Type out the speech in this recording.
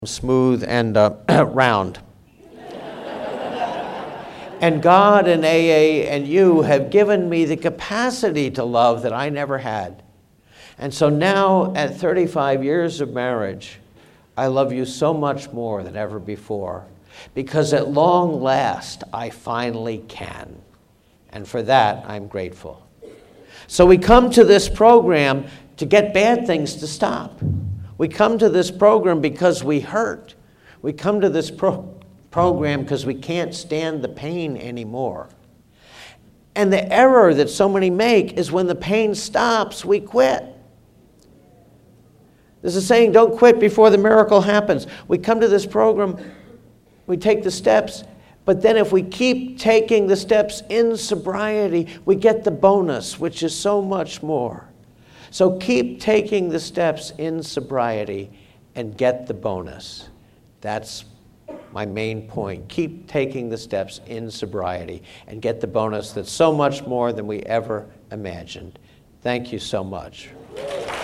smooth and round. And God and AA and you have given me the capacity to love that I never had. And so now at 35 years of marriage, I love you so much more than ever before, because at long last I finally can. And for that, I'm grateful. So we come to this program to get bad things to stop. We come to this program because we hurt. We come to this program because we can't stand the pain anymore. And the error that so many make is when the pain stops, we quit. There's a saying, don't quit before the miracle happens. We come to this program, we take the steps, but then if we keep taking the steps in sobriety, we get the bonus, which is so much more. So keep taking the steps in sobriety and get the bonus. That's my main point. Keep taking the steps in sobriety and get the bonus that's so much more than we ever imagined. Thank you so much.